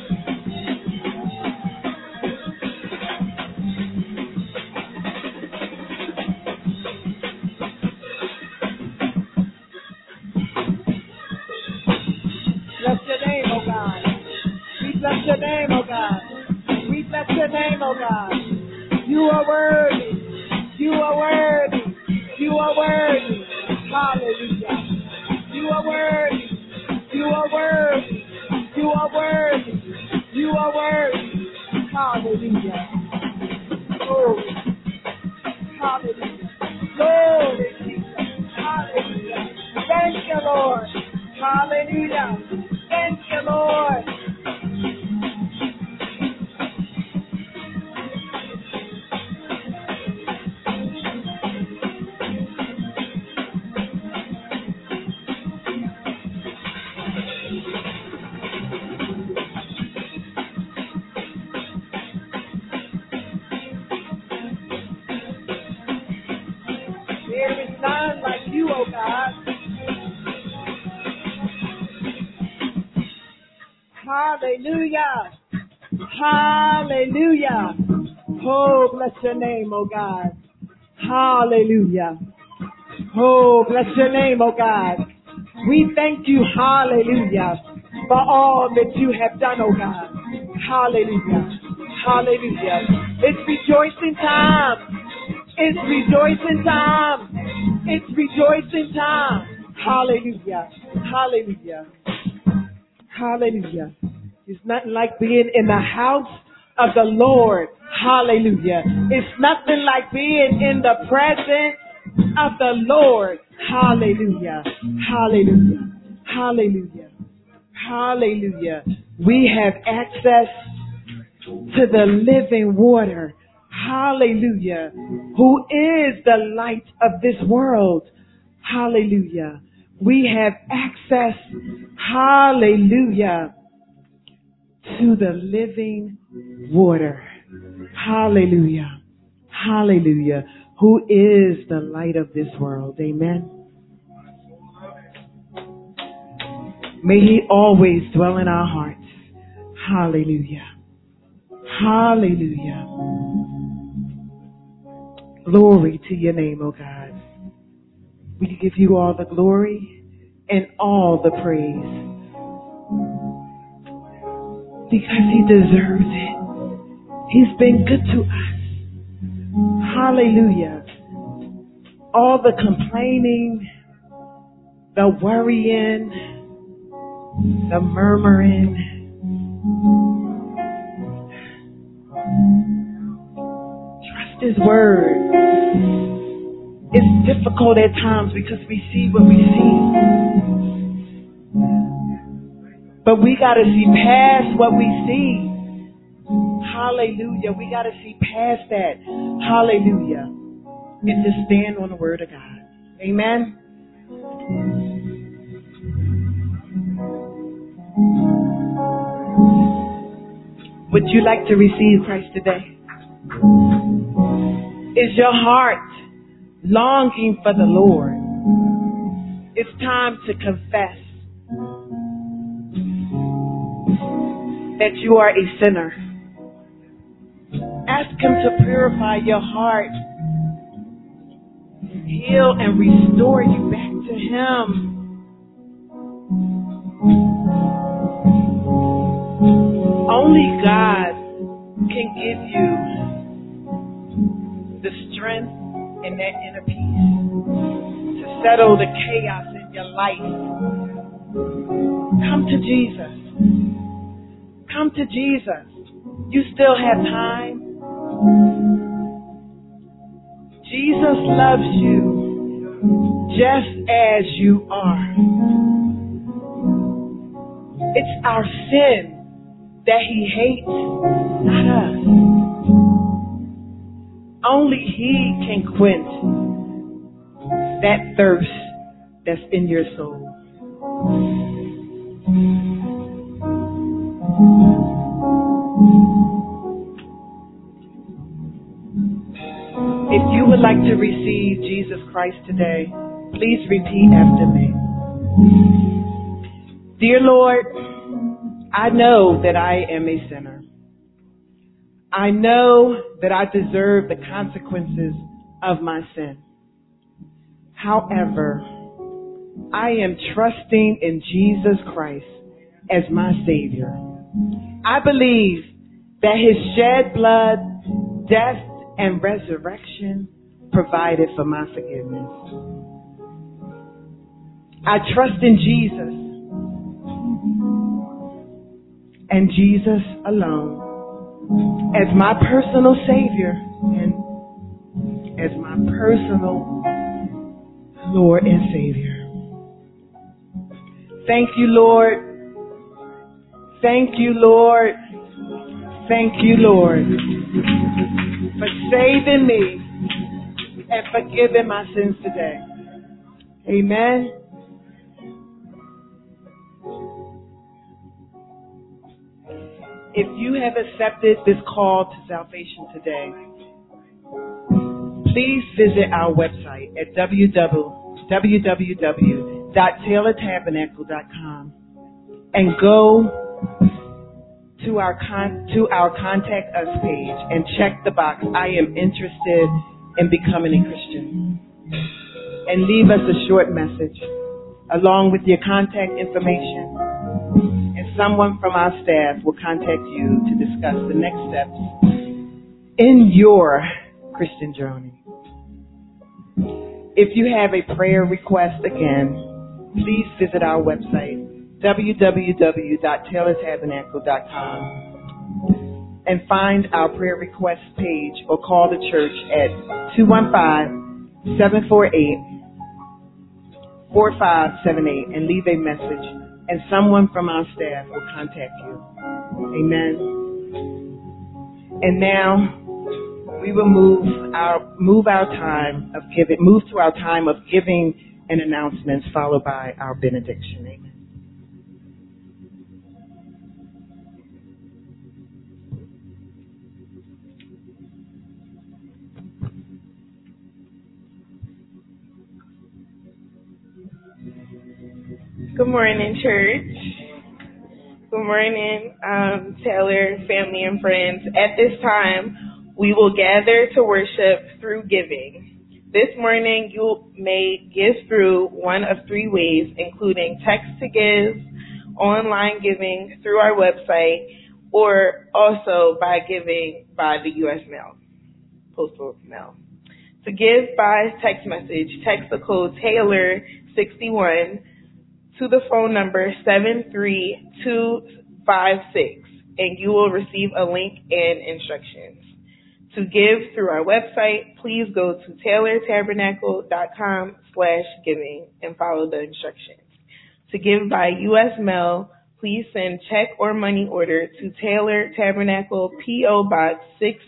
Speaker 3: Bless your name, oh God. We bless your name, oh God. We bless your name, oh God. You are worthy. You are worthy. You are worthy. Hallelujah. You are worthy. You are worthy. You are worthy. You are worthy. Hallelujah. Glory. Hallelujah. Glory, Jesus. Hallelujah. Thank you, Lord. Hallelujah. Thank you, Lord. There is none like you, oh God. Hallelujah. Hallelujah. Oh, bless your name, oh God. Hallelujah. Oh, bless your name, oh God. We thank you, hallelujah, for all that you have done, oh God. Hallelujah. Hallelujah. It's rejoicing time. It's rejoicing time. It's rejoicing time. Hallelujah. Hallelujah. Hallelujah. It's nothing like being in the house of the Lord. Hallelujah. It's nothing like being in the presence of the Lord. Hallelujah. Hallelujah. Hallelujah. Hallelujah. We have access to the living water. Hallelujah. Who is the light of this world. Hallelujah. We have access. Hallelujah. To the living water. Hallelujah. Hallelujah. Who is the light of this world. Amen. May he always dwell in our hearts. Hallelujah. Hallelujah. Glory to your name, O God. We give you all the glory and all the praise. Because he deserves it. He's been good to us. Hallelujah. All the complaining, the worrying, the murmuring, trust his word. It's difficult at times because we see what we see. But we got to see past what we see. Hallelujah. We got to see past that. Hallelujah. And to stand on the word of God. Amen. Would you like to receive Christ today? Is your heart longing for the Lord? It's time to confess that you are a sinner. Ask him to purify your heart, heal and restore you back to him. Only God can give you the strength and that inner peace to settle the chaos in your life. Come to Jesus. Come to Jesus. You still have time. Jesus loves you just as you are. It's our sin that he hates, not us. Only he can quench that thirst that's in your soul. If you would like to receive Jesus Christ today, please repeat after me. Dear Lord, I know that I am a sinner. I know that I deserve the consequences of my sin. However, I am trusting in Jesus Christ as my Savior. I believe that his shed blood, death, and resurrection provided for my forgiveness. I trust in Jesus and Jesus alone as my personal Savior and as my personal Lord and Savior. Thank you, Lord. Thank you, Lord. Thank you, Lord, for saving me and forgiving my sins today. Amen. If you have accepted this call to salvation today, please visit our website at www.taylortabernacle.com and go to our Contact Us page and check the box, I am interested in becoming a Christian. And leave us a short message along with your contact information. And someone from our staff will contact you to discuss the next steps in your Christian journey. If you have a prayer request, again, please visit our website, www.taylortabernacle.com. and find our prayer request page or call the church at 215-748-4578 and leave a message, and someone from our staff will contact you. Amen. And now we will move to our time of giving and announcements, followed by our benediction. Amen.
Speaker 4: Good morning, church. Good morning, Taylor, family, and friends. At this time, we will gather to worship through giving. This morning, you may give through one of three ways, including text to give, online giving through our website, or also by giving by the U.S. mail, postal mail. To give by text message, text the code Taylor61 to the phone number 73256, and you will receive a link and instructions. To give through our website, please go to taylortabernacle.com/giving and follow the instructions. To give by U.S. mail, please send check or money order to Taylor Tabernacle, P.O. Box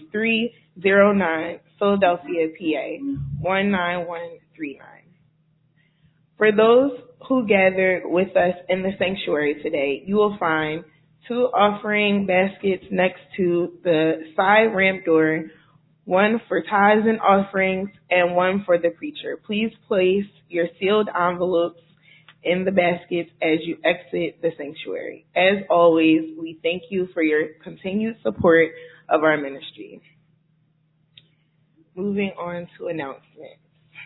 Speaker 4: 6309, Philadelphia, PA 19139. For those who gathered with us in the sanctuary today, you will find 2 offering baskets next to the side ramp door, one for tithes and offerings and one for the preacher. Please place your sealed envelopes in the baskets as you exit the sanctuary. As always, we thank you for your continued support of our ministry. Moving on to announcements.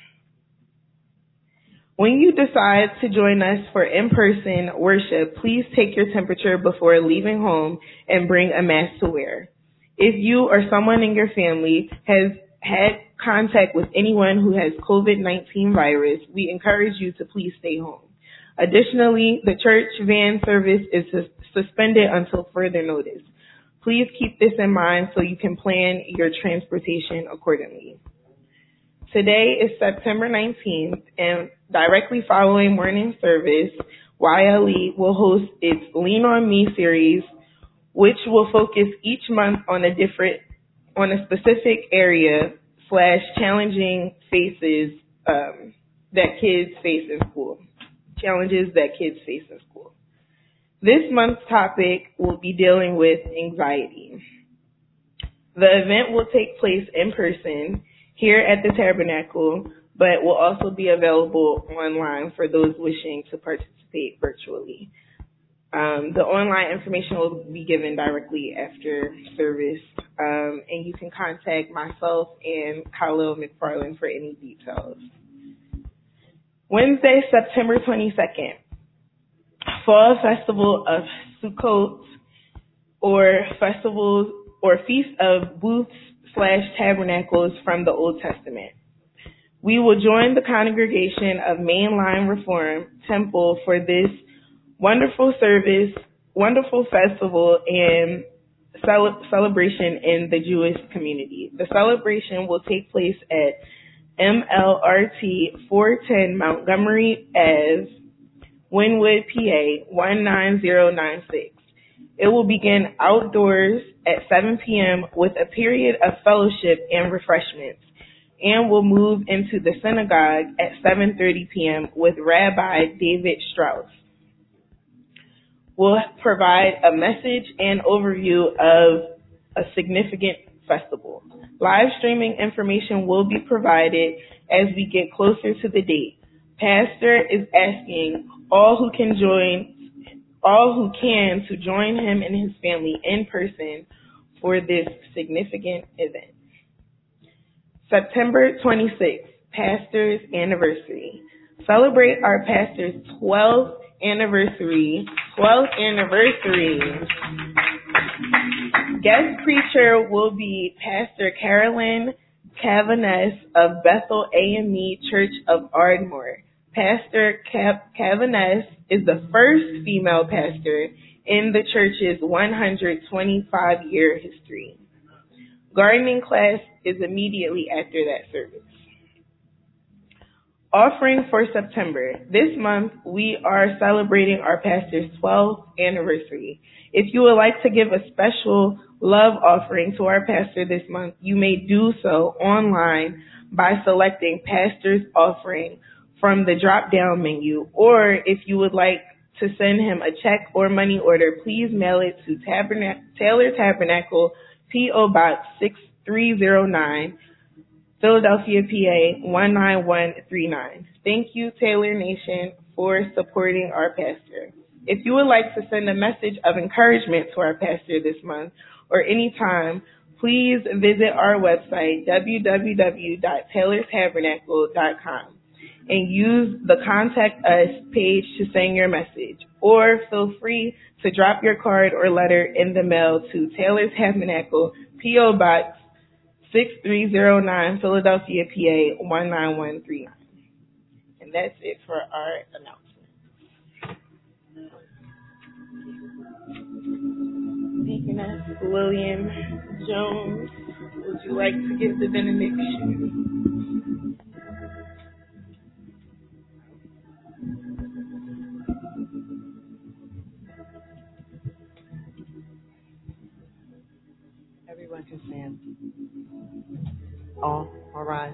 Speaker 4: When you decide to join us for in-person worship, please take your temperature before leaving home and bring a mask to wear. If you or someone in your family has had contact with anyone who has COVID-19 virus, we encourage you to please stay home. Additionally, the church van service is suspended until further notice. Please keep this in mind so you can plan your transportation accordingly. Today is September 19th, and directly following morning service, YLE will host its Lean On Me series, which will focus each month on a specific area / challenging faces that kids face in school. Challenges that kids face in school. This month's topic will be dealing with anxiety. The event will take place in person here at the Tabernacle, but will also be available online for those wishing to participate virtually. The online information will be given directly after service, and you can contact myself and Khalil McFarland for any details. Wednesday, September 22nd, Fall Festival of Sukkot, or festivals or Feast of Booths / Tabernacles from the Old Testament. We will join the congregation of Mainline Reform Temple for this wonderful service, wonderful festival, and celebration in the Jewish community. The celebration will take place at MLRT 410 Montgomery Ave, Wynwood, PA 19096. It will begin outdoors at 7 p.m. with a period of fellowship and refreshments, and will move into the synagogue at 7:30 p.m. with Rabbi David Strauss. We'll provide a message and overview of a significant festival. Live streaming information will be provided as we get closer to the date. Pastor is asking all who can to join him and his family in person for this significant event. September 26th, Pastor's Anniversary. Celebrate our pastor's 12th anniversary. Guest preacher will be Pastor Carolyn Cavaness of Bethel AME Church of Ardmore. Pastor Cavaness is the first female pastor in the church's 125-year history. Gardening class is immediately after that service. Offering for September. This month, we are celebrating our pastor's 12th anniversary. If you would like to give a special love offering to our pastor this month, you may do so online by selecting Pastor's Offering from the drop-down menu. Or if you would like to send him a check or money order, please mail it to Taylor Tabernacle, P.O. Box 6309, Philadelphia, PA 19139. Thank you, Taylor Nation, for supporting our pastor. If you would like to send a message of encouragement to our pastor this month or anytime, please visit our website, www.taylortabernacle.com, and use the Contact Us page to send your message. Or feel free to drop your card or letter in the mail to Taylor's Tabernacle, P.O. Box 6309, Philadelphia, PA 19139. And that's it for our announcement. Deaconess William Jones, would you like to give the benediction?
Speaker 3: Everyone can stand. All rise.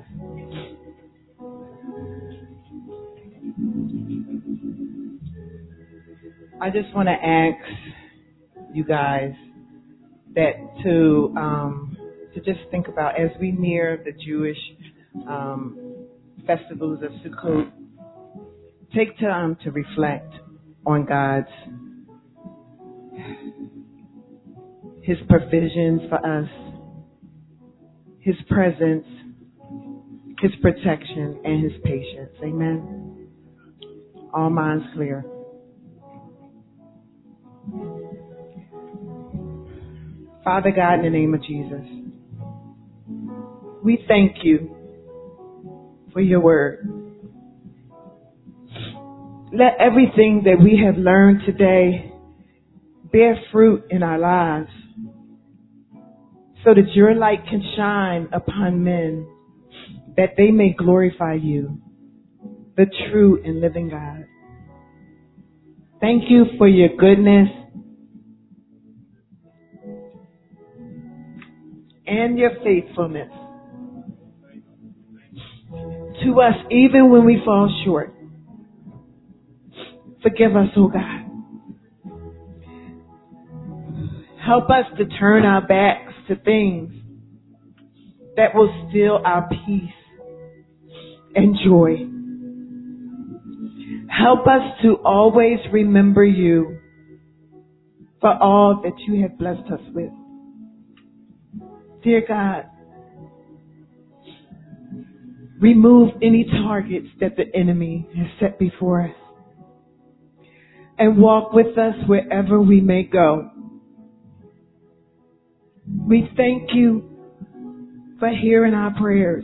Speaker 3: I just want to ask you guys that to just think about, as we near the Jewish festivals of Sukkot, take time to reflect on His provisions for us, His presence, His protection, and His patience. Amen. All minds clear. Father God, in the name of Jesus, we thank you for your word. Let everything that we have learned today bear fruit in our lives so that your light can shine upon men, that they may glorify you, the true and living God. Thank you for your goodness and your faithfulness to us, even when we fall short. Forgive us, oh God. Help us to turn our backs to things that will steal our peace and joy. Help us to always remember you for all that you have blessed us with. Dear God, remove any targets that the enemy has set before us and walk with us wherever we may go. We thank you for hearing our prayers.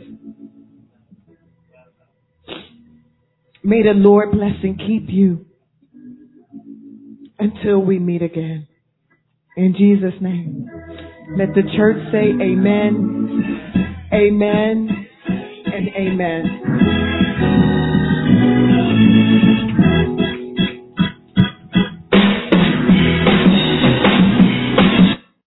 Speaker 3: May the Lord bless and keep you until we meet again. In Jesus' name. Let the church say amen, amen, and amen.